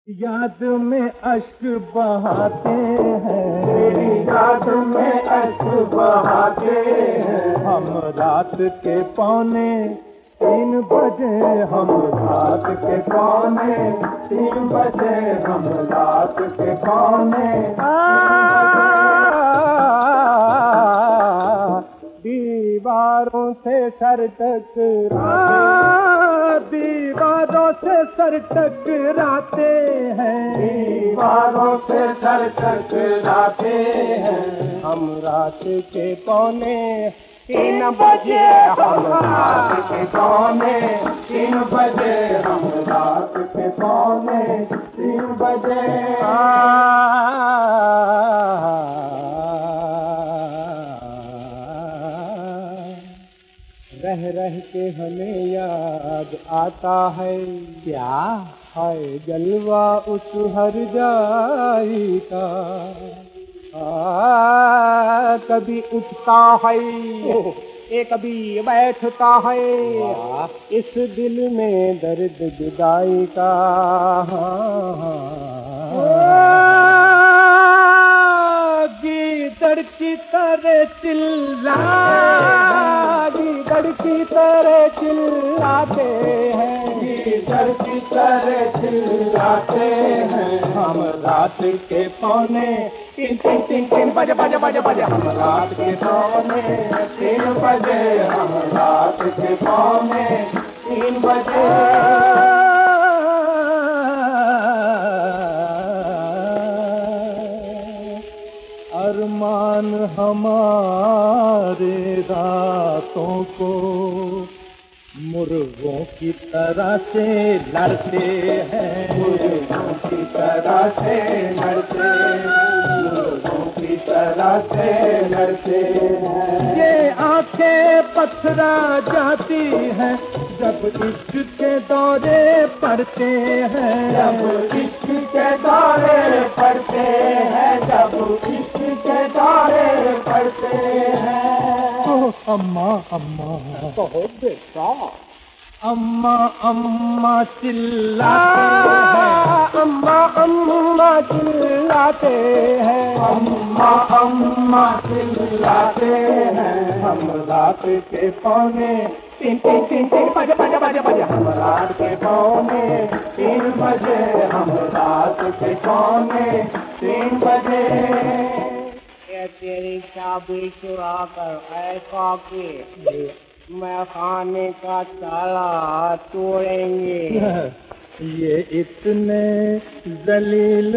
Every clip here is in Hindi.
याद में अश्क बहाते हैं, तेरी याद में अश्क बहाते हैं। हम रात के 2:45 हम रात के 2:45 हम रात के 2:45 दीवारों से सर दीवारों से सर टकराते हैं, दीवारों से सर टकराते हैं। हम रात के 2:45 हम रात के 2:45 हम रात के 2:45 रह रह के हमें याद आता है, क्या है जलवा उस हर जाई का। कभी उठता है कभी बैठता है, इस दिल में दर्द जुदाई का। गीदड़ की तरह गीदड़ की तरह चिल्लाते हैं, गीदड़ की तरह चिल्लाते हैं। हम रात के 2:45 हम रात के 2:45 हम रात के 2:45 अरमान हमारे रातों को मुर्गों की तरह से लड़ते हैं, मुर्गों की तरह से लड़ते, मुर्गों की तरह से लड़ते हैं। ये आंखें पथरा जाती हैं जब इश्क के दौरे पड़ते हैं, जब इश्क के दौरे पड़ते हैं, जब इश्क के दौरे पड़ते हैं। अम्मा अम्मा कहो बेटा, अम्मा अम्मा चिल्लाते हैं, अम्मा अम्मा चिल्लाते हैं, अम्मा अम्मा चिल्लाते हैं। हम रात के 2:45 हम रात के 2:45 हम रात के 2:45 तेरी चाबी चुरा कर ऐसा कि मैं खाने का ताला तोड़ेंगे। ये इतने जलील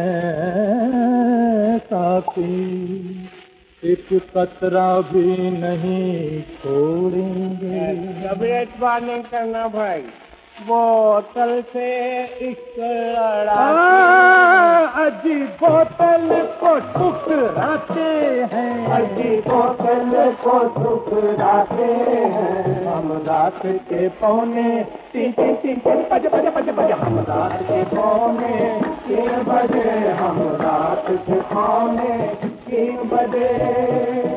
हैं साथी, एक कतरा भी नहीं छोड़ेंगे। घबराहट नहीं करना भाई, बोतल से इश्क लड़ा अजी बोतल को ठुकराते हैं, अजी बोतल को ठुकराते हैं। हम रात के 2:45 हम रात के 2:45 हम रात के 2:45